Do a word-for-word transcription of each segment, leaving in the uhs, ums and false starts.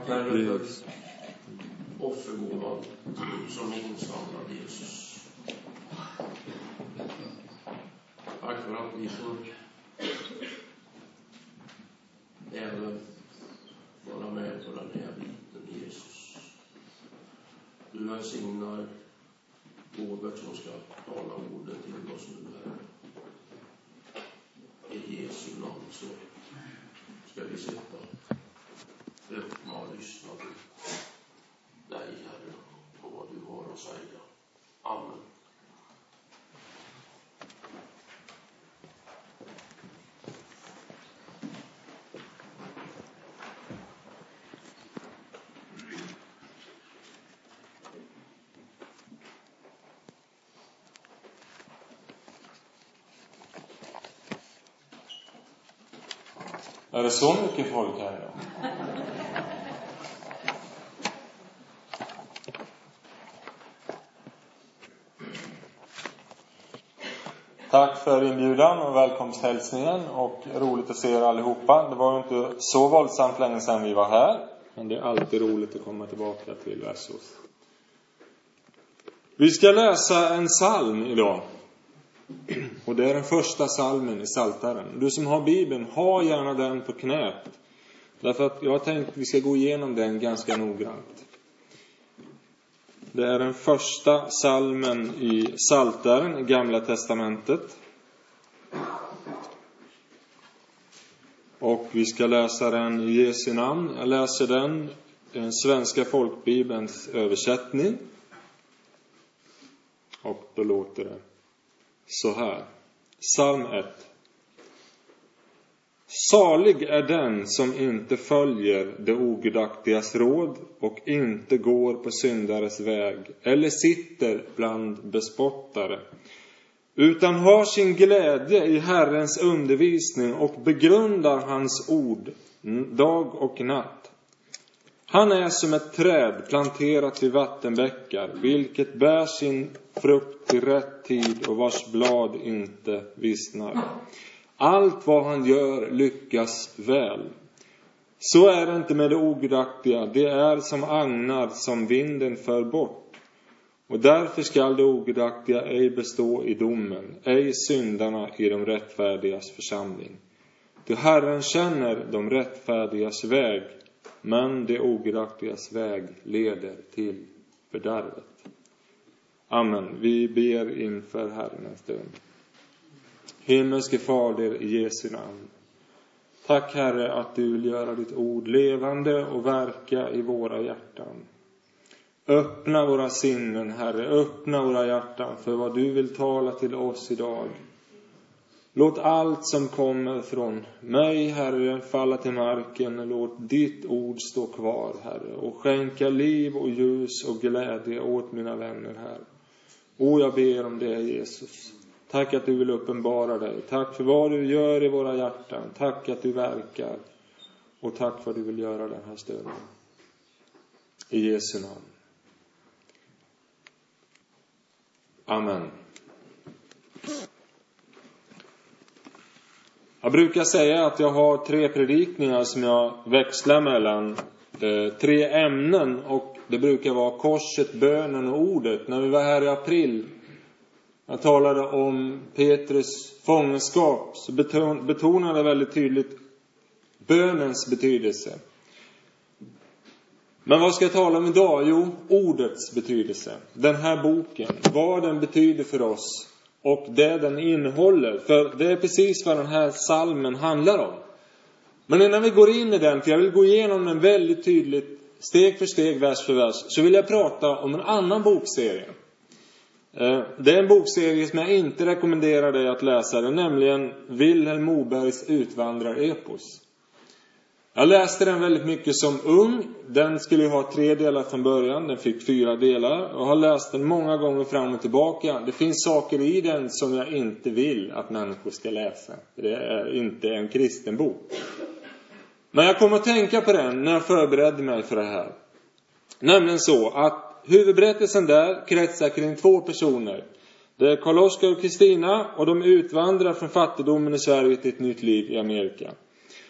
Tack Herre för offergåvan som insamlade Jesus. Tack för att vi får även vara med på den här biten, Jesus. Du välsignar Robert som ska tala ordet till oss nu, Herre. I Jesu namn så ska vi sitta öppna och lyssna till dig, Herre, och vad du har att säga. Amen. Är det så mycket folk här idag? Tack för inbjudan och välkomsthälsningen och roligt att se er allihopa. Det var ju inte så våldsamt länge sedan vi var här, men det är alltid roligt att komma tillbaka till Versos. Vi ska läsa en psalm idag. Och det är den första psalmen i Psaltaren. Du som har Bibeln, ha gärna den på knät. Därför att jag har tänkt att vi ska gå igenom den ganska noggrant. Det är den första psalmen i Psaltaren, i Gamla testamentet. Och vi ska läsa den i Jesu namn. Jag läser den i den svenska folkbibelns översättning. Och då låter det så här. Psalm ett. Salig är den som inte följer det ogudaktigas råd och inte går på syndares väg eller sitter bland bespottare, utan har sin glädje i Herrens undervisning och begrundar hans ord dag och natt. Han är som ett träd planterat vid vattenbäckar, vilket bär sin frukt i rätt tid och vars blad inte vissnar. Allt vad han gör lyckas väl. Så är det inte med det ogudaktiga. Det är som agnar som vinden för bort. Och därför skall det ogudaktiga ej bestå i domen, ej syndarna i de rättfärdigas församling. Ty Herren känner de rättfärdigas väg, men det ogudaktigas väg leder till fördärvet. Amen. Vi ber inför Herren en stund. Himmelske Fader, i Jesu namn. Tack Herre att du vill göra ditt ord levande och verka i våra hjärtan. Öppna våra sinnen, Herre. Öppna våra hjärtan för vad du vill tala till oss idag. Låt allt som kommer från mig, Herre, falla till marken. Låt ditt ord stå kvar, Herre. Och skänka liv och ljus och glädje åt mina vänner här. Och jag ber om det, Jesus. Tack att du vill uppenbara dig. Tack för vad du gör i våra hjärtan. Tack att du verkar. Och tack för att du vill göra den här stunden. I Jesu namn. Amen. Jag brukar säga att jag har tre predikningar som jag växlar mellan. Eh, tre ämnen, och det brukar vara korset, bönen och ordet. När vi var här i april, jag talade om Petrus fångenskap, så beton, betonade väldigt tydligt bönens betydelse. Men vad ska jag tala om idag? Jo, ordets betydelse. Den här boken, vad den betyder för oss och det den innehåller. För det är precis vad den här psalmen handlar om. Men innan vi går in i den, för jag vill gå igenom den väldigt tydligt, steg för steg, vers för vers, så vill jag prata om en annan bokserie. Det är en bokserie som jag inte rekommenderar dig att läsa. Det är nämligen Vilhelm Mobergs Utvandrarepos. Jag läste den väldigt mycket som ung. Den skulle ju ha tre delar från början. Den fick fyra delar. Och har läst den många gånger fram och tillbaka. Det finns saker i den som jag inte vill att människor ska läsa. Det är inte en kristen bok. Men jag kom att tänka på den när jag förberedde mig för det här. Nämligen så att huvudberättelsen där kretsar kring två personer. Det är Karl-Oskar och Kristina, och de utvandrar från fattigdomen i Sverige till ett nytt liv i Amerika.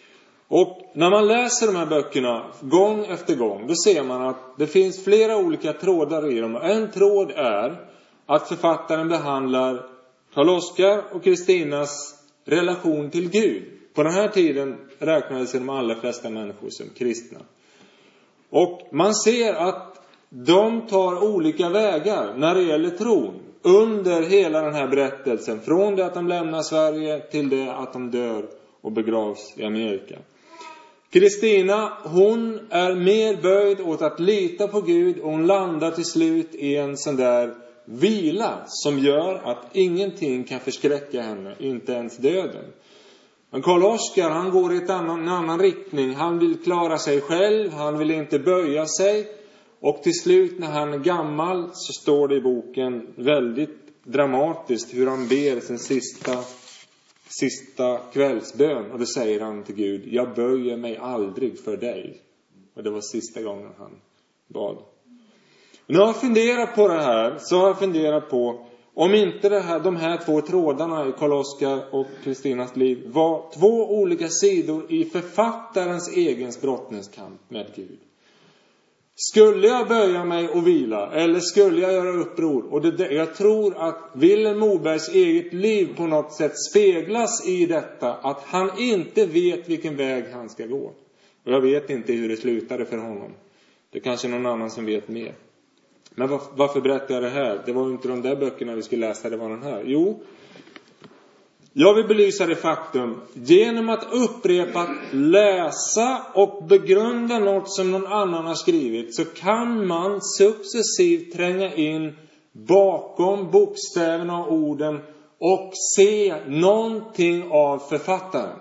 Och när man läser de här böckerna gång efter gång, då ser man att det finns flera olika trådar i dem. Och en tråd är att författaren behandlar Karl-Oskar och Kristinas relation till Gud. På den här tiden räknades de allra flesta människor som kristna. Och man ser att de tar olika vägar när det gäller tron under hela den här berättelsen. Från det att de lämnar Sverige till det att de dör och begravs i Amerika. Kristina, hon är mer böjd åt att lita på Gud, och hon landar till slut i en sån där vila som gör att ingenting kan förskräcka henne, inte ens döden. Men Karl-Oskar, han går i ett annan, en annan riktning. Han vill klara sig själv, han vill inte böja sig. Och till slut när han är gammal så står det i boken väldigt dramatiskt hur han ber sin sista, sista kvällsbön. Och då säger han till Gud: jag böjer mig aldrig för dig. Och det var sista gången han bad. När jag funderar på det här så har jag funderat på om inte det här, de här två trådarna i Karl-Oskar och Kristinas liv var två olika sidor i författarens egen brottningskamp med Gud. Skulle jag böja mig och vila, eller skulle jag göra uppror? Och det, jag tror att Vilhelm Mobergs eget liv på något sätt speglas i detta, att han inte vet vilken väg han ska gå. Och jag vet inte hur det slutade för honom. Det är kanske någon annan som vet mer. Men var, varför berättar jag det här? Det var ju inte de där böckerna vi skulle läsa, det var den här. Jo, jag vill belysa det faktum. Genom att upprepat läsa och begrunda något som någon annan har skrivit, så kan man successivt tränga in bakom bokstäverna och orden och se någonting av författaren.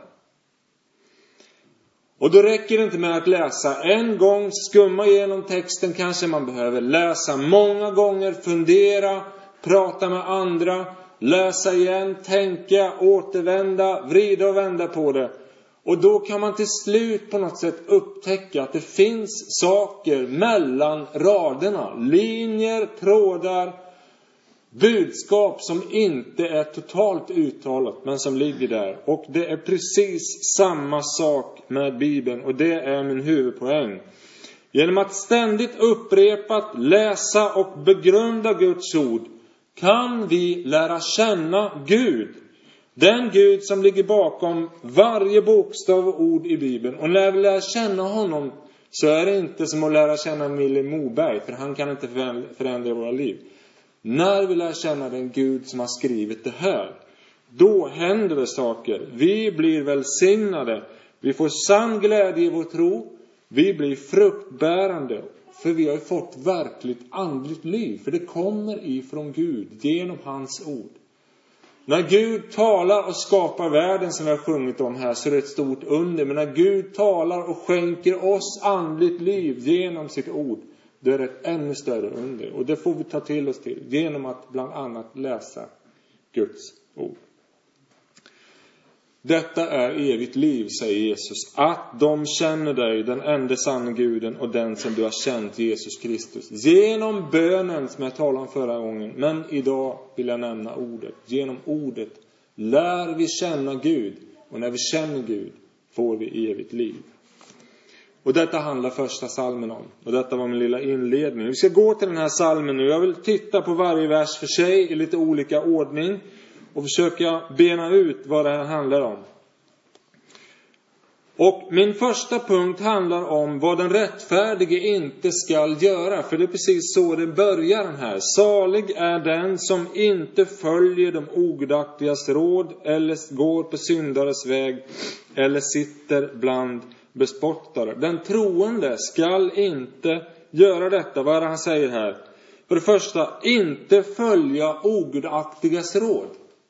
Och då räcker det inte med att läsa en gång, skumma igenom texten. Kanske man behöver läsa många gånger, fundera, prata med andra, läsa igen, tänka, återvända, vrida och vända på det. Och då kan man till slut på något sätt upptäcka att det finns saker mellan raderna. Linjer, trådar, budskap som inte är totalt uttalat men som ligger där. Och det är precis samma sak med Bibeln, och det är min huvudpoäng. Genom att ständigt upprepat läsa och begrunda Guds ord kan vi lära känna Gud. Den Gud som ligger bakom varje bokstav och ord i Bibeln. Och när vi lär känna honom så är det inte som att lära känna Vilhelm Moberg, för han kan inte förändra våra liv. När vi lär känna den Gud som har skrivit det här, då händer det saker. Vi blir välsignade. Vi får sann glädje i vår tro. Vi blir fruktbärande. För vi har fått verkligt andligt liv. För det kommer ifrån Gud genom hans ord. När Gud talar och skapar världen som vi har sjungit om här, så är det ett stort under. Men när Gud talar och skänker oss andligt liv genom sitt ord, det är ett ännu större under. Och det får vi ta till oss till genom att bland annat läsa Guds ord. Detta är evigt liv, säger Jesus. Att de känner dig, den enda sanna Guden, och den som du har känt, Jesus Kristus. Genom bönen som jag talade om förra gången. Men idag vill jag nämna ordet. Genom ordet lär vi känna Gud. Och när vi känner Gud får vi evigt liv. Och detta handlar första salmen om. Och detta var min lilla inledning. Vi ska gå till den här salmen nu. Jag vill titta på varje vers för sig i lite olika ordning. Och försöka bena ut vad det här handlar om. Och min första punkt handlar om vad den rättfärdige inte ska göra. För det är precis så det börjar den här. Salig är den som inte följer de ogudaktigas råd, eller går på syndares väg, eller sitter bland bespottare. Den troende skall inte göra detta. Vad är det han säger här? För det första, inte följa ogudaktigas råd.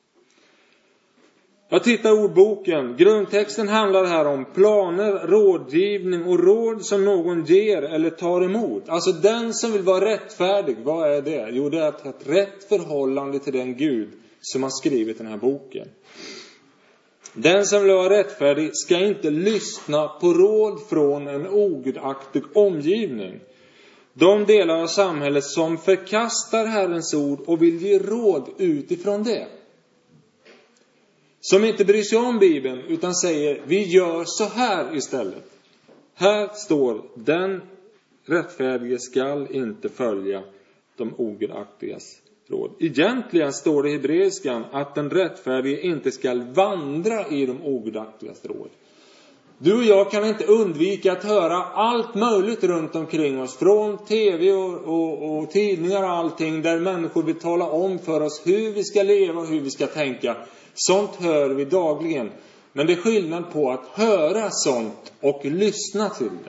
Jag tittar i ordboken. Grundtexten handlar här om planer, rådgivning och råd som någon ger eller tar emot. Alltså den som vill vara rättfärdig, vad är det? Jo, det är att ha ett rätt förhållande till den Gud som har skrivit den här boken. Den som vill vara rättfärdig ska inte lyssna på råd från en ogudaktig omgivning. De delar av samhället som förkastar Herrens ord och vill ge råd utifrån det. som inte bryr sig om Bibeln utan säger vi gör så här istället. Här står den rättfärdige skall inte följa de ogudaktigas råd. Egentligen står det i hebreiskan att den rättfärdige inte skall vandra i de ogudaktigas råd. Du och jag kan inte undvika att höra allt möjligt runt omkring oss. Från tv och, och, och tidningar och allting. Där människor vill tala om för oss hur vi ska leva och hur vi ska tänka. Sånt hör vi dagligen. Men det är skillnad på att höra sånt och lyssna till det.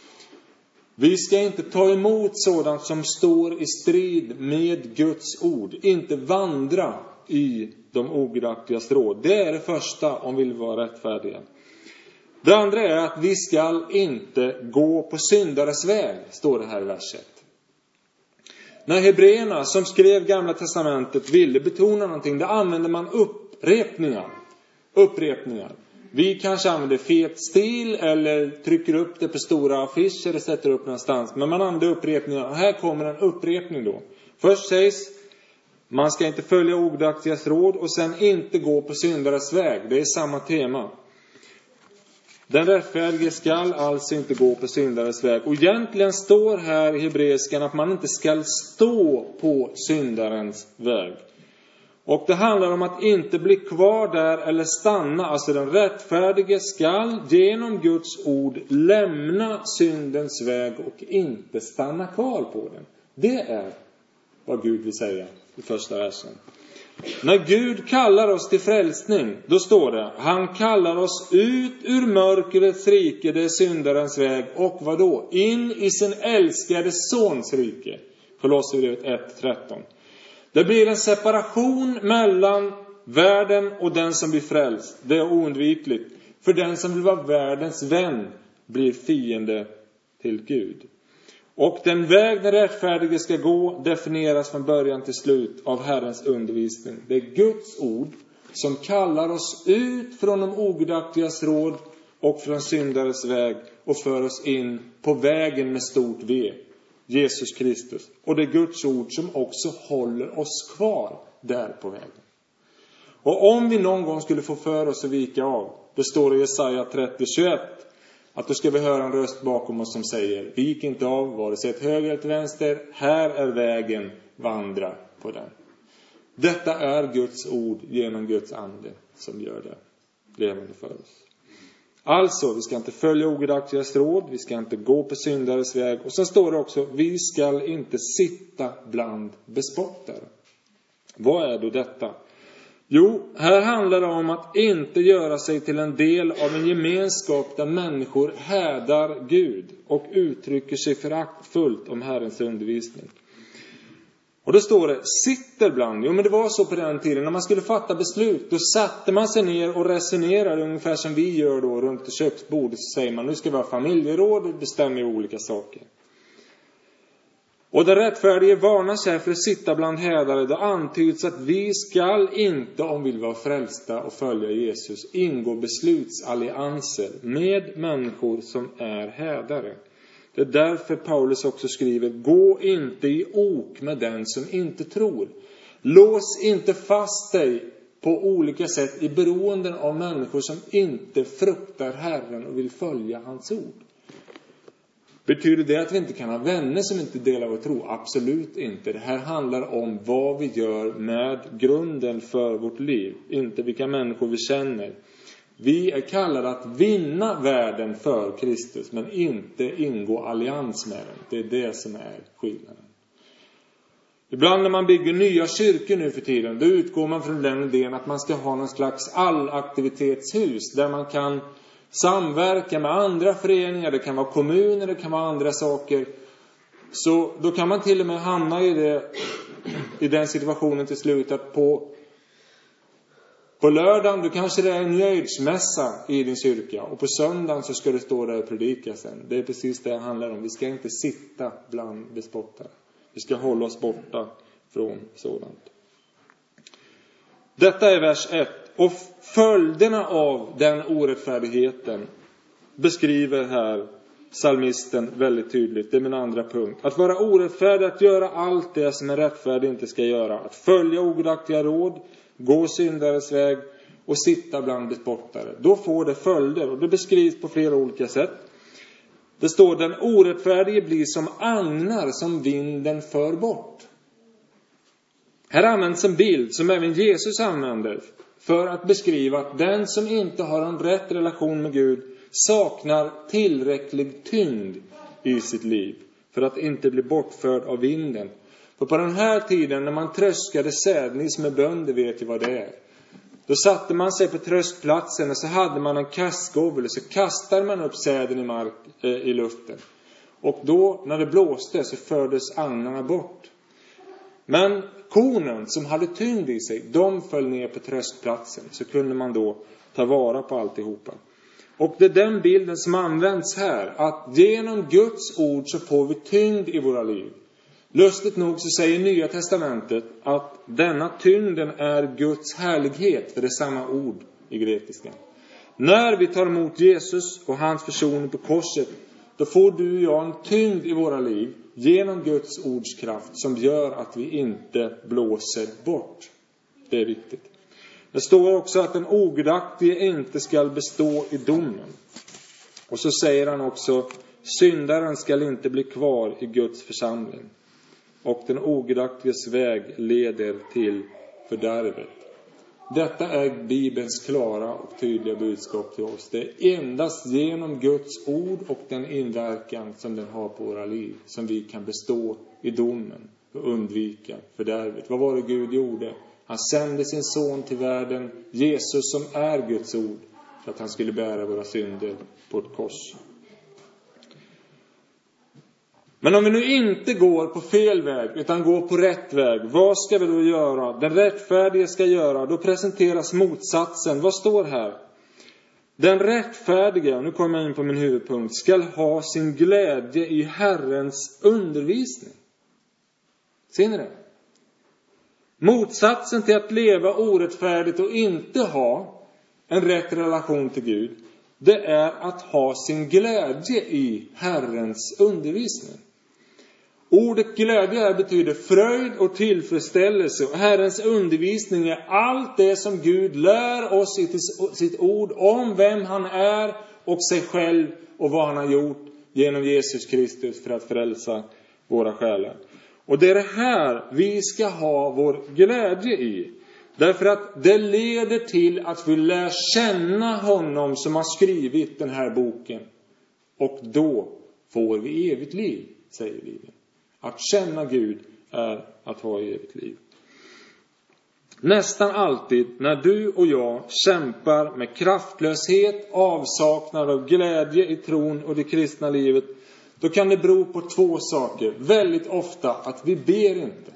Vi ska inte ta emot sådant som står i strid med Guds ord. Inte vandra i de ogudaktigas råd. Det är det första om vi vill vara rättfärdiga. Det andra är att vi ska inte gå på syndares väg, står det här i vers ett. När hebreerna som skrev Gamla testamentet ville betona någonting, då använder man upprepningar. Upprepningar. Vi kanske använder fet stil eller trycker upp det på stora affischer och sätter upp någonstans. Men man använder upprepningar. Och här kommer en upprepning då. Först sägs man ska inte följa ogudaktigas råd och sen inte gå på syndares väg. Det är samma tema. Den rättfärdige skall alltså inte gå på syndares väg. Och egentligen står här i hebreiskan att man inte ska stå på syndarens väg. Och det handlar om att inte bli kvar där eller stanna. Alltså den rättfärdige skall genom Guds ord lämna syndens väg och inte stanna kvar på den. Det är vad Gud vill säga i första versen. När Gud kallar oss till frälsning, då står det: han kallar oss ut ur mörkrets rike, det är syndarens väg, och vad då? In i sin älskade sons rike. Kolosserbrevet ett tretton. Det blir en separation mellan världen och den som blir frälst. Det är oundvikligt. För den som vill vara världens vän blir fiende till Gud. Och den väg den rättfärdige ska gå definieras från början till slut av Herrens undervisning. Det är Guds ord som kallar oss ut från de ogudaktigas råd och från syndares väg och för oss in på vägen med stort V, Jesus Kristus. Och det är Guds ord som också håller oss kvar där på vägen. Och om vi någon gång skulle få för oss att vika av, det står i Jesaja trettio tjugoett, att då ska vi höra en röst bakom oss som säger: vik inte av, vare sig ett höger eller ett vänster, här är vägen, vandra på den. Detta är Guds ord genom Guds ande som gör det levande för oss. Alltså, vi ska inte följa ogudaktigas råd, vi ska inte gå på syndares väg. Och sen står det också: vi ska inte sitta bland bespottare. Vad är då detta? Jo, här handlar det om att inte göra sig till en del av en gemenskap där människor hädar Gud och uttrycker sig föraktfullt om Herrens undervisning. Och då står det: sitter bland. Jo, men det var så på den tiden. När man skulle fatta beslut, då satte man sig ner och resonerade ungefär som vi gör då runt köksbordet. Så säger man: nu ska vi ha familjeråd och bestämmer olika saker. Och det rättfärdige varnar sig för att sitta bland hädare. Då antyds att vi skall inte, om vi vill vara frälsta och följa Jesus, ingå beslutsallianser med människor som är hädare. Det är därför Paulus också skriver: gå inte i ok med den som inte tror. Lås inte fast dig på olika sätt i beroenden av människor som inte fruktar Herren och vill följa hans ord. Betyder det att vi inte kan ha vänner som inte delar vår tro? Absolut inte. Det här handlar om vad vi gör med grunden för vårt liv. Inte vilka människor vi känner. Vi är kallade att vinna världen för Kristus, men inte ingå allians med den. Det är det som är skillnaden. Ibland när man bygger nya kyrkor nu för tiden, då utgår man från den idén att man ska ha någon slags allaktivitetshus där man kan samverka med andra föreningar. Det kan vara kommuner, det kan vara andra saker. Så då kan man till och med hamna i, det, i den situationen till slut att på, på lördagen då kanske det är en nöjdsmässa i din kyrka. Och på söndagen så ska du stå där och predika sen. Det är precis det det handlar om. Vi ska inte sitta bland bespottare. Vi ska hålla oss borta från sådant. Detta är vers ett. Och följderna av den orättfärdigheten beskriver här psalmisten väldigt tydligt. Det är min andra punkt. Att vara orättfärdig, att göra allt det som en rättfärdig inte ska göra. Att följa ogudaktiga råd, gå syndares väg och sitta bland bespottare. Då får det följder, och det beskrivs på flera olika sätt. Det står: den orättfärdige blir som agnar som vinden för bort. Här används en bild som även Jesus använder för att beskriva att den som inte har en rätt relation med Gud saknar tillräcklig tyngd i sitt liv för att inte bli bortförd av vinden. För på den här tiden när man tröskade säd, ni som är bönder vet ju vad det är. Då satte man sig på tröskplatsen och så hade man en kastgåvel, så kastade man upp säden i, mark, eh, i luften. Och då när det blåste så fördes agnarna bort. Men kornen som hade tyngd i sig, de föll ner på tröskplatsen. Så kunde man då ta vara på alltihopa. Och det är den bilden som används här. Att genom Guds ord så får vi tyngd i våra liv. Lustigt nog så säger Nya Testamentet att denna tyngden är Guds härlighet. För det är samma ord i grekiskan. När vi tar emot Jesus och hans försoning på korset, då får du och jag en tyngd i våra liv genom Guds ords kraft som gör att vi inte blåser bort. Det är viktigt. Det står också att den ogudaktige inte ska bestå i domen. Och så säger han också: syndaren ska inte bli kvar i Guds församling. Och den ogudaktiges väg leder till fördärvet. Detta är Bibelns klara och tydliga budskap till oss. Det är endast genom Guds ord och den inverkan som den har på våra liv som vi kan bestå i domen och undvika fördärvet. Vad var det Gud gjorde? Han sände sin son till världen, Jesus som är Guds ord, för att han skulle bära våra synder på ett kors. Men om vi nu inte går på fel väg utan går på rätt väg, vad ska vi då göra? Den rättfärdige ska göra. Då presenteras motsatsen. Vad står här? Den rättfärdige, nu kommer jag in på min huvudpunkt, ska ha sin glädje i Herrens undervisning. Ser ni det? Motsatsen till att leva orättfärdigt och inte ha en rätt relation till Gud, det är att ha sin glädje i Herrens undervisning. Ordet glädje här betyder fröjd och tillfredsställelse. Och Herrens undervisning är allt det som Gud lär oss i sitt ord om vem han är och sig själv och vad han har gjort genom Jesus Kristus för att frälsa våra själar. Och det är det här vi ska ha vår glädje i. Därför att det leder till att vi lär känna honom som har skrivit den här boken. Och då får vi evigt liv, säger Bibeln. Att känna Gud är att ha evigt liv. Nästan alltid när du och jag kämpar med kraftlöshet, avsaknad av glädje i tron och det kristna livet, då kan det bero på två saker. Väldigt ofta att vi ber inte.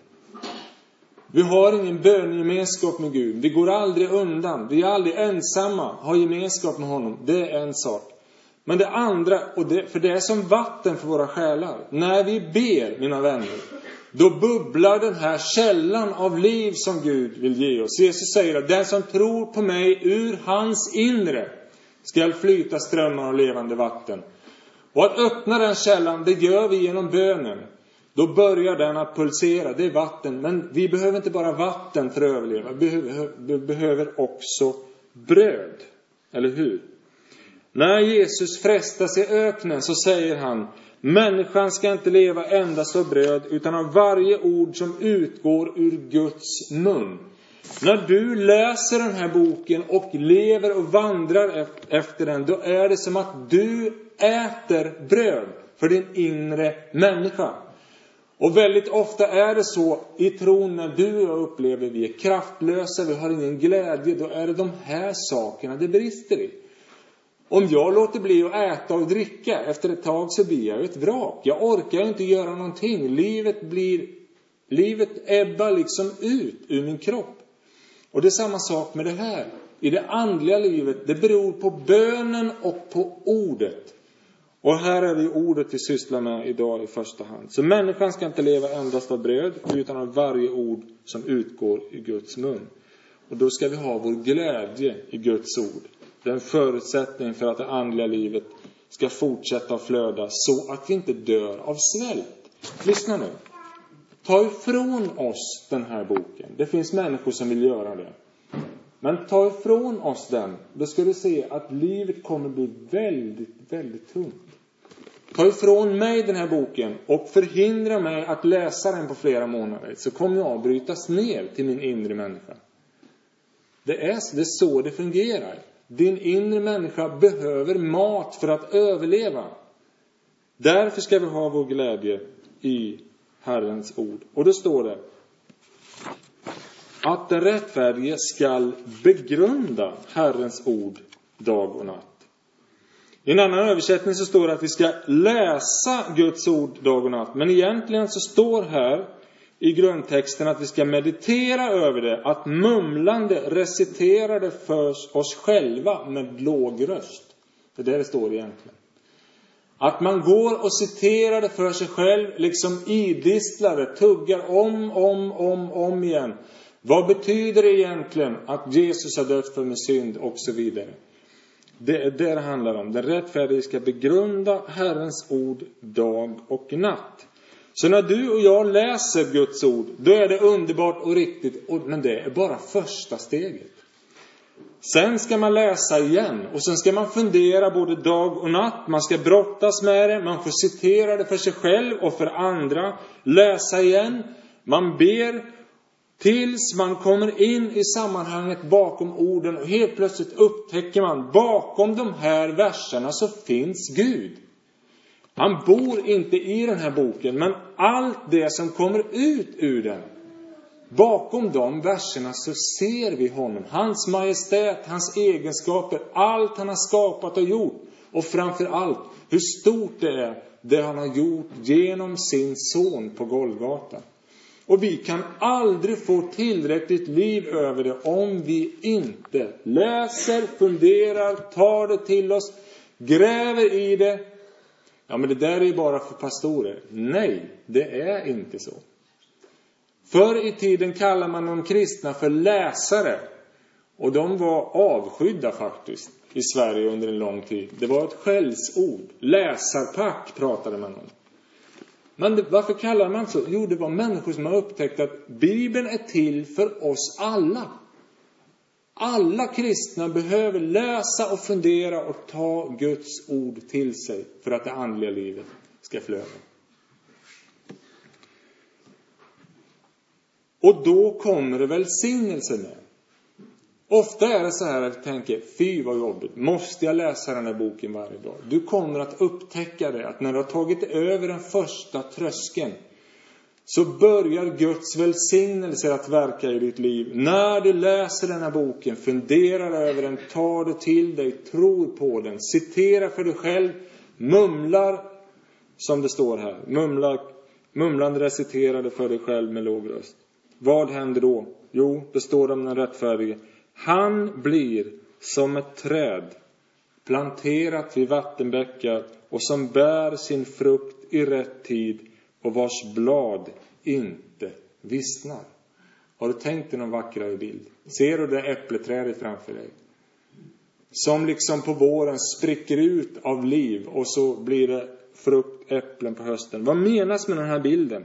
Vi har ingen bönegemenskap med Gud. Vi går aldrig undan. Vi är aldrig ensamma. Har gemenskap med honom. Det är en sak. Men det andra, och det, för det är som vatten för våra själar. När vi ber, mina vänner, då bubblar den här källan av liv som Gud vill ge oss. Jesus säger att den som tror på mig, ur hans inre ska flyta strömmar av levande vatten. Och att öppna den källan, det gör vi genom bönen. Då börjar den att pulsera, det är vatten. Men vi behöver inte bara vatten för att överleva. Vi behöver, vi behöver också bröd. Eller hur? När Jesus frestas i öknen så säger han: människan ska inte leva endast av bröd utan av varje ord som utgår ur Guds mun. När du läser den här boken och lever och vandrar efter den, då är det som att du äter bröd för din inre människa. Och väldigt ofta är det så i tron, när du och jag upplever vi är kraftlösa, vi har ingen glädje, då är det de här sakerna det brister i. Om jag låter bli att äta och dricka, efter ett tag så blir jag ett vrak. Jag orkar inte göra någonting. Livet blir, livet ebbar liksom ut ur min kropp. Och det är samma sak med det här. I det andliga livet, det beror på bönen och på ordet. Och här är det ordet vi sysslar med idag i första hand. Så människan ska inte leva endast av bröd utan av varje ord som utgår i Guds mun. Och då ska vi ha vår glädje i Guds ord. Det är en förutsättning för att det andliga livet ska fortsätta att flöda så att vi inte dör av svält. Lyssna nu. Ta ifrån oss den här boken. Det finns människor som vill göra det. Men ta ifrån oss den, då ska du se att livet kommer bli väldigt, väldigt tungt. Ta ifrån mig den här boken och förhindra mig att läsa den på flera månader, så kommer jag brytas ner till min inre människa. Det är, det är så det fungerar. Din inre människa behöver mat för att överleva. Därför ska vi ha vår glädje i Herrens ord. Och då står det att den rättfärdige skall begrunda Herrens ord dag och natt. I en annan översättning så står det att vi ska läsa Guds ord dag och natt. Men egentligen så står här i grundtexten att vi ska meditera över det. Att mumlande recitera det för oss själva med låg röst. Det är det det står egentligen. Att man går och citerar det för sig själv, liksom idisslare, tuggar om, om, om, om igen. Vad betyder det egentligen att Jesus har dött för min synd och så vidare. Det är det det handlar om. Den rättfärdige ska begrunda Herrens ord dag och natt. Så när du och jag läser Guds ord, då är det underbart och riktigt. Men det är bara första steget. Sen ska man läsa igen. Och sen ska man fundera både dag och natt. Man ska brottas med det. Man får citera det för sig själv och för andra. Läsa igen. Man ber tills man kommer in i sammanhanget bakom orden. Och helt plötsligt upptäcker man bakom de här verserna så finns Gud. Han bor inte i den här boken. Men allt det som kommer ut ur den. Bakom de verserna så ser vi honom. Hans majestät, hans egenskaper. Allt han har skapat och gjort. Och framför allt hur stort det är. Det han har gjort genom sin son på Golgata. Och vi kan aldrig få tillräckligt liv över det om vi inte läser, funderar, tar det till oss, gräver i det. Ja, men det där är bara för pastorer. Nej, det är inte så. Förr i tiden kallar man de kristna för läsare. Och de var avskydda faktiskt i Sverige under en lång tid. Det var ett skällsord. Läsarpack pratade man om. Men varför kallar man så? Jo, det var människor som har upptäckt att Bibeln är till för oss alla. Alla kristna behöver läsa och fundera och ta Guds ord till sig för att det andliga livet ska flöda. Och då kommer det välsignelse med. Ofta är det så här att jag tänker, fy vad jobbigt, måste jag läsa den här boken varje dag? Du kommer att upptäcka det, att när du har tagit över den första tröskeln så börjar Guds välsignelse att verka i ditt liv. När du läser den här boken, funderar över den, tar det till dig, tror på den, citerar för dig själv, mumlar, som det står här, mumlar, mumlande reciterade för dig själv med låg röst. Vad händer då? Jo, det står om den rättfärdige. Han blir som ett träd planterat vid vattenbäckar och som bär sin frukt i rätt tid och vars blad inte vissnar. Har du tänkt dig någon vackrare bild? Ser du det äppleträdet framför dig? Som liksom på våren spricker ut av liv och så blir det frukt, äpplen på hösten. Vad menas med den här bilden?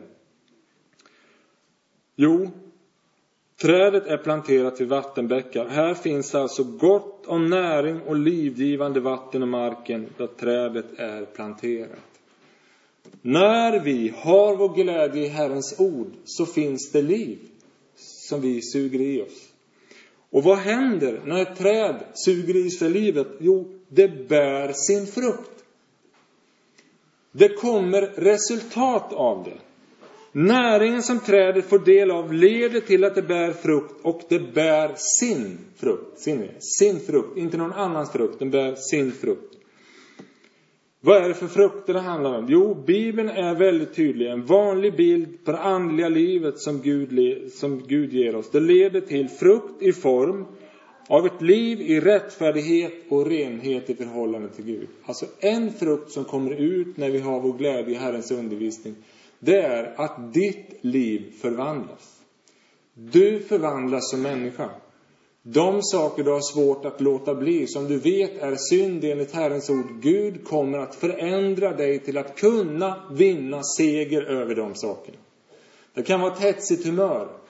Jo, trädet är planterat vid vattenbäckar. Här finns alltså gott om näring och livgivande vatten i marken där trädet är planterat. När vi har vår glädje i Herrens ord så finns det liv som vi suger i oss. Och vad händer när ett träd suger i sig livet? Jo, det bär sin frukt. Det kommer resultat av det. Näringen som trädet får del av leder till att det bär frukt och det bär sin frukt. Sin, sin frukt, inte någon annans frukt, den bär sin frukt. Vad är det för frukter det handlar om? Jo, Bibeln är väldigt tydlig. En vanlig bild på det andliga livet som Gud, som Gud ger oss. Det leder till frukt i form av ett liv i rättfärdighet och renhet i förhållande till Gud. Alltså en frukt som kommer ut när vi har vår glädje i Herrens undervisning. Det är att ditt liv förvandlas. Du förvandlas som människa. De saker du har svårt att låta bli, som du vet är synd enligt Herrens ord. Gud kommer att förändra dig till att kunna vinna seger över de sakerna. Det kan vara ett hetsigt humör.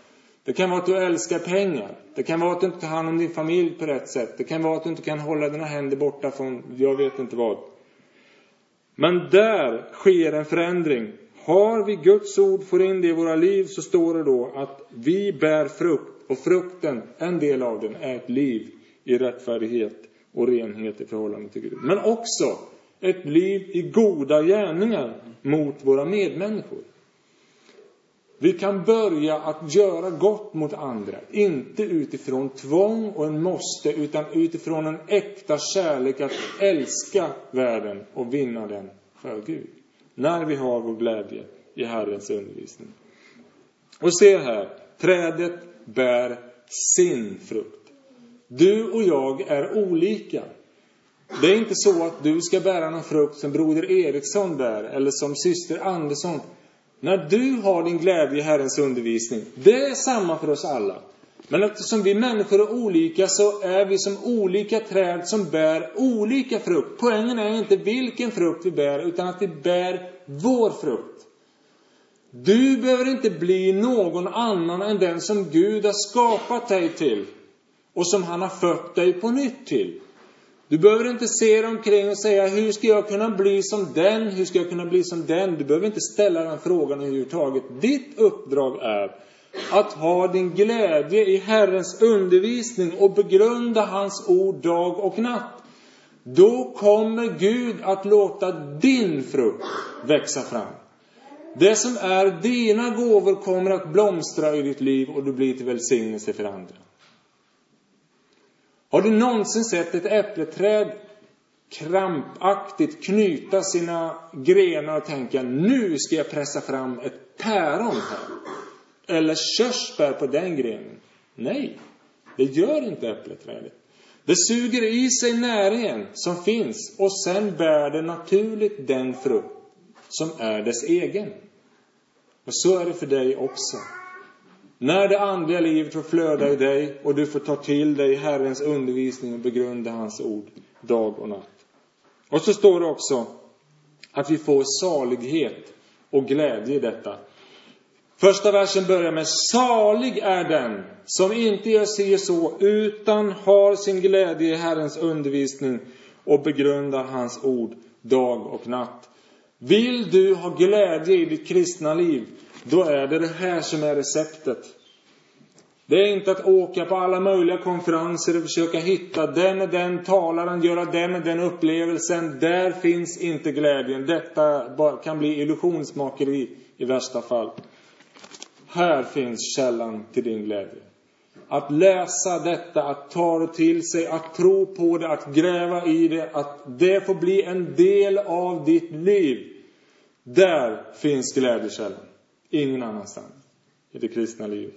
Det kan vara att du älskar pengar. Det kan vara att du inte tar hand om din familj på rätt sätt. Det kan vara att du inte kan hålla dina händer borta från jag vet inte vad. Men där sker en förändring. Har vi Guds ord, får in det i våra liv, så står det då att vi bär frukt. Och frukten, en del av den, är ett liv i rättfärdighet och renhet i förhållande till Gud. Men också ett liv i goda gärningar mot våra medmänniskor. Vi kan börja att göra gott mot andra. Inte utifrån tvång och en måste, utan utifrån en äkta kärlek att älska världen och vinna den för Gud. När vi har vår glädje i Herrens undervisning. Och se här, trädet bär sin frukt. Du och jag är olika. Det är inte så att du ska bära någon frukt som broder Eriksson bär eller som syster Andersson. När du har din glädje i Herrens undervisning, det är samma för oss alla. Men eftersom vi människor är olika, så är vi som olika träd som bär olika frukt. Poängen är inte vilken frukt vi bär, utan att vi bär vår frukt. Du behöver inte bli någon annan än den som Gud har skapat dig till. Och som han har fött dig på nytt till. Du behöver inte se dig omkring och säga, hur ska jag kunna bli som den? Hur ska jag kunna bli som den? Du behöver inte ställa den frågan överhuvudtaget. Ditt uppdrag är att ha din glädje i Herrens undervisning och begrunda hans ord dag och natt. Då kommer Gud att låta din frukt växa fram. Det som är dina gåvor kommer att blomstra i ditt liv och du blir till välsignelse för andra. Har du någonsin sett ett äppleträd krampaktigt knyta sina grenar och tänka, nu ska jag pressa fram ett päron här? Eller körsbär på den grenen? Nej, det gör inte äppleträdet. Det suger i sig näringen som finns och sen bär det naturligt den frukt som är dess egen. Och så är det för dig också. När det andliga livet får flöda i dig och du får ta till dig Herrens undervisning och begrunda hans ord dag och natt. Och så står det också att vi får salighet och glädje i detta. Första versen börjar med: salig är den som inte gör sig så utan har sin glädje i Herrens undervisning och begrundar hans ord dag och natt. Vill du ha glädje i ditt kristna liv, då är det det här som är receptet. Det är inte att åka på alla möjliga konferenser och försöka hitta den och den talaren, göra den och den upplevelsen. Där finns inte glädjen. Detta kan bli illusionsmakeri i värsta fall. Här finns källan till din glädje. Att läsa detta, att ta det till sig, att tro på det, att gräva i det, att det får bli en del av ditt liv. Där finns glädjekällan. Ingen annanstans i det kristna livet.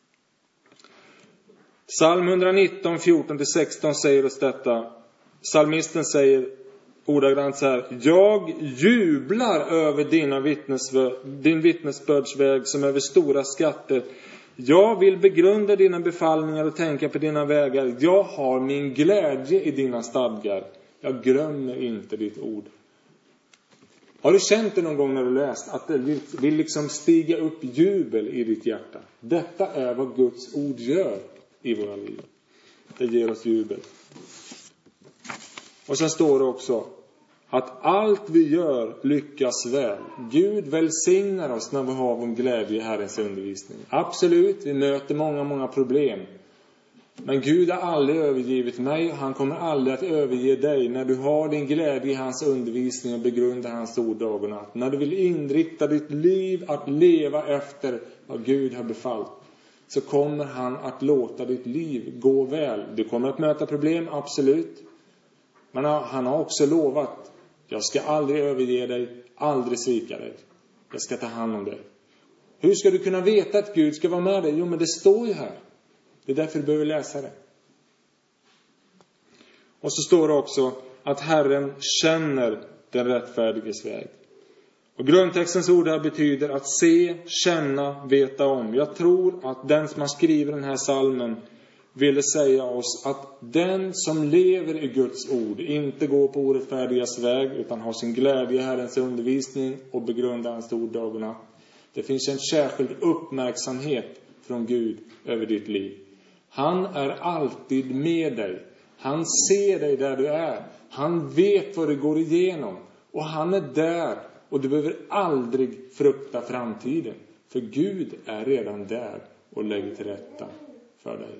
Psalm etthundranitton, fjorton till sexton säger oss detta. Psalmisten säger ordagrant så här: jag jublar över dina vittnesvä- din vittnesbördsväg som över stora skatter. Jag vill begrunda dina befallningar och tänka på dina vägar. Jag har min glädje i dina stadgar. Jag glömmer inte ditt ord. Har du känt det någon gång när du läst att det vill, vill liksom stiga upp jubel i ditt hjärta? Detta är vad Guds ord gör i våra liv. Det ger oss jubel. Och sen står det också att allt vi gör lyckas väl. Gud välsignar oss när vi har vår glädje i Herrens undervisning. Absolut, vi möter många, många problem. Men Gud har aldrig övergivit mig och han kommer aldrig att överge dig när du har din glädje i hans undervisning och begrundar hans ord dag och natt. När du vill inrikta ditt liv att leva efter vad Gud har befallt, så kommer han att låta ditt liv gå väl. Du kommer att möta problem, absolut. Men han har också lovat: jag ska aldrig överge dig, aldrig svika dig. Jag ska ta hand om dig. Hur ska du kunna veta att Gud ska vara med dig? Jo, men det står ju här. Det är därför du behöver läsa det. Och så står det också att Herren känner den rättfärdiges väg. Och grundtextens ord här betyder att se, känna, veta om. Jag tror att den som har skrivit den här salmen ville säga oss att den som lever i Guds ord inte går på orättfärdigas väg utan har sin glädje i Herrens undervisning och begrundar hans ord dag och natt. Det finns en särskild uppmärksamhet från Gud över ditt liv. Han är alltid med dig. Han ser dig där du är. Han vet vad du går igenom. Och han är där. Och du behöver aldrig frukta framtiden. För Gud är redan där och lägger till rätta för dig.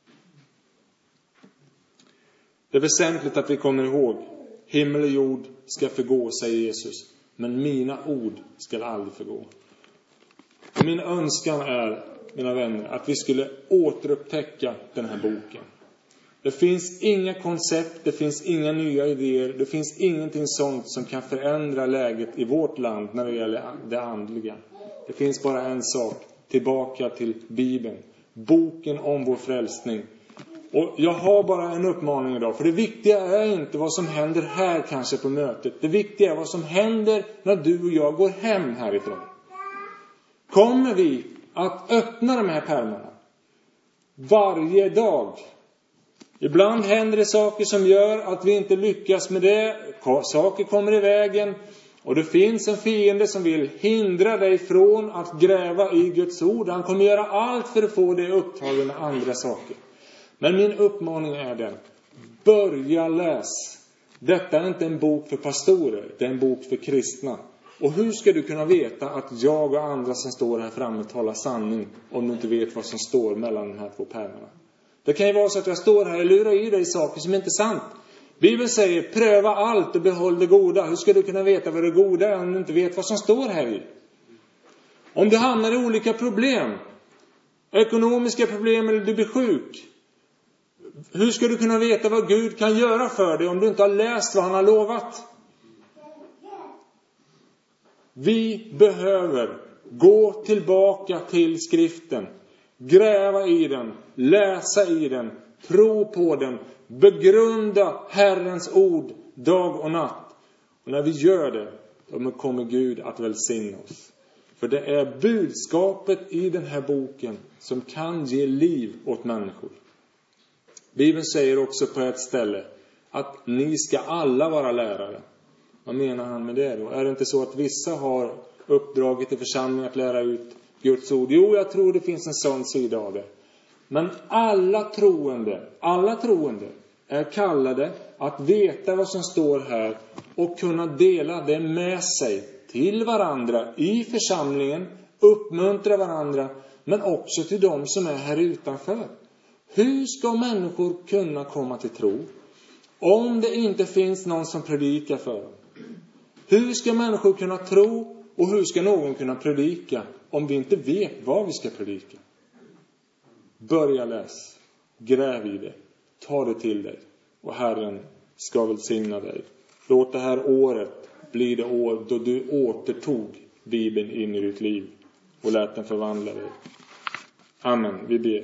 Det är väsentligt att vi kommer ihåg. Himmel och jord ska förgå, säger Jesus. Men mina ord ska aldrig förgå. Och min önskan är, mina vänner, att vi skulle återupptäcka den här boken. Det finns inga koncept, det finns inga nya idéer, det finns ingenting sånt som kan förändra läget i vårt land när det gäller det andliga. Det finns bara en sak, tillbaka till Bibeln, boken om vår frälsning. Och jag har bara en uppmaning idag, för det viktiga är inte vad som händer här kanske på mötet. Det viktiga är vad som händer när du och jag går hem härifrån. Kommer vi att öppna de här pärmarna varje dag? Ibland händer det saker som gör att vi inte lyckas med det. Saker kommer i vägen. Och det finns en fiende som vill hindra dig från att gräva i Guds ord. Han kommer göra allt för att få dig upptagen med andra saker. Men min uppmaning är den. Börja läs. Detta är inte en bok för pastorer. Det är en bok för kristna. Och hur ska du kunna veta att jag och andra som står här framme talar sanning om du inte vet vad som står mellan de här två pärmarna? Det kan ju vara så att jag står här och lurar i dig saker som inte är sant. Bibeln säger, pröva allt och behåll det goda. Hur ska du kunna veta vad det goda är om du inte vet vad som står här i? Om du hamnar i olika problem, ekonomiska problem eller du blir sjuk, hur ska du kunna veta vad Gud kan göra för dig om du inte har läst vad han har lovat? Vi behöver gå tillbaka till skriften, gräva i den, läsa i den, tro på den, begrunda Herrens ord dag och natt. Och när vi gör det, då kommer Gud att välsigna oss. För det är budskapet i den här boken som kan ge liv åt människor. Bibeln säger också på ett ställe att ni ska alla vara lärare. Vad menar han med det då? Är det inte så att vissa har uppdraget i församlingen att lära ut Guds ord? Jo, jag tror det finns en sån sida av det. Men alla troende, alla troende är kallade att veta vad som står här och kunna dela det med sig till varandra i församlingen, uppmuntra varandra, men också till de som är här utanför. Hur ska människor kunna komma till tro om det inte finns någon som predikar för dem? Hur ska människor kunna tro och hur ska någon kunna predika om vi inte vet vad vi ska predika? Börja läs, gräv i det, ta det till dig och Herren ska välsigna dig. Låt det här året bli det år då du återtog Bibeln in i ditt liv och lät den förvandla dig. Amen, vi ber.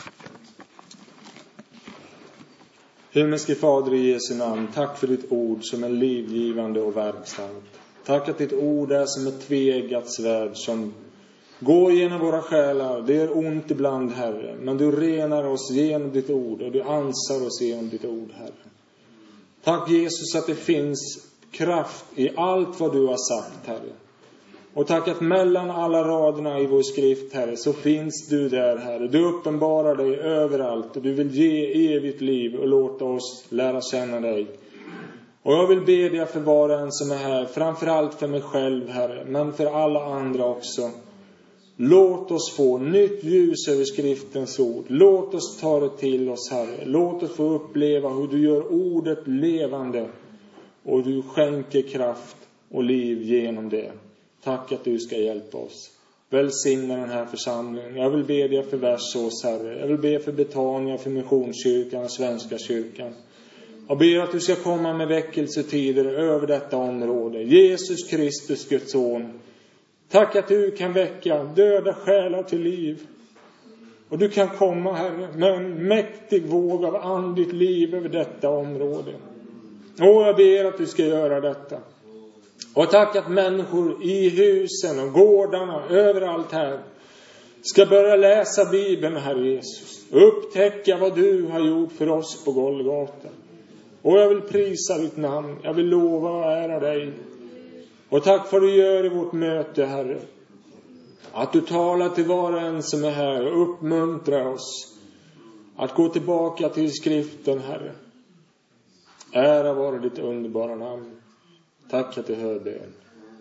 Himmelske Fader, i Jesu namn, tack för ditt ord som är livgivande och verksamt. Tack att ditt ord är som ett tveeggat svärd som går genom våra själar. Det är ont ibland, Herre, men du renar oss genom ditt ord och du ansar oss genom ditt ord, Herre. Tack Jesus att det finns kraft i allt vad du har sagt, Herre. Och tack att mellan alla raderna i vår skrift, Herre, så finns du där, Herre. Du uppenbarar dig överallt och du vill ge evigt liv och låta oss lära känna dig. Och jag vill be dig för var och en som är här, framförallt för mig själv, Herre, men för alla andra också. Låt oss få nytt ljus över skriftens ord. Låt oss ta det till oss, Herre. Låt oss få uppleva hur du gör ordet levande och du skänker kraft och liv genom det. Tack att du ska hjälpa oss. Välsigna den här församlingen. Jag vill be dig för Värsås, Herre. Jag vill be för Betania, för Missionskyrkan och Svenska kyrkan. Jag ber att du ska komma med väckelsetider över detta område. Jesus Kristus, Guds son. Tack att du kan väcka döda själar till liv. Och du kan komma, Herre, med en mäktig våg av andligt liv över detta område. Och jag ber att du ska göra detta. Och tack att människor i husen och gårdarna, överallt här, ska börja läsa Bibeln, Herre Jesus. Upptäcka vad du har gjort för oss på Golgata. Och jag vill prisa ditt namn. Jag vill lova och ära dig. Och tack för det du gör i vårt möte, Herre. Att du talar till var och en som är här och uppmuntrar oss att gå tillbaka till skriften, Herre. Ära vare ditt underbara namn. Tack att du hör bön.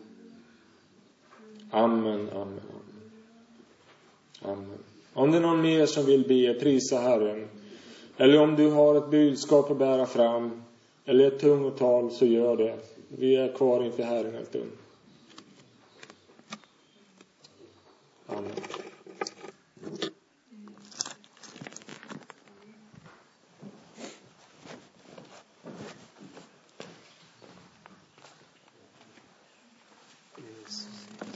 Amen, amen, amen. Amen. Om det är någon mer som vill be, prisa Herren. Eller om du har ett budskap att bära fram. Eller ett tungotal, så gör det. Vi är kvar inför Herren en stund. Amen. Jesus.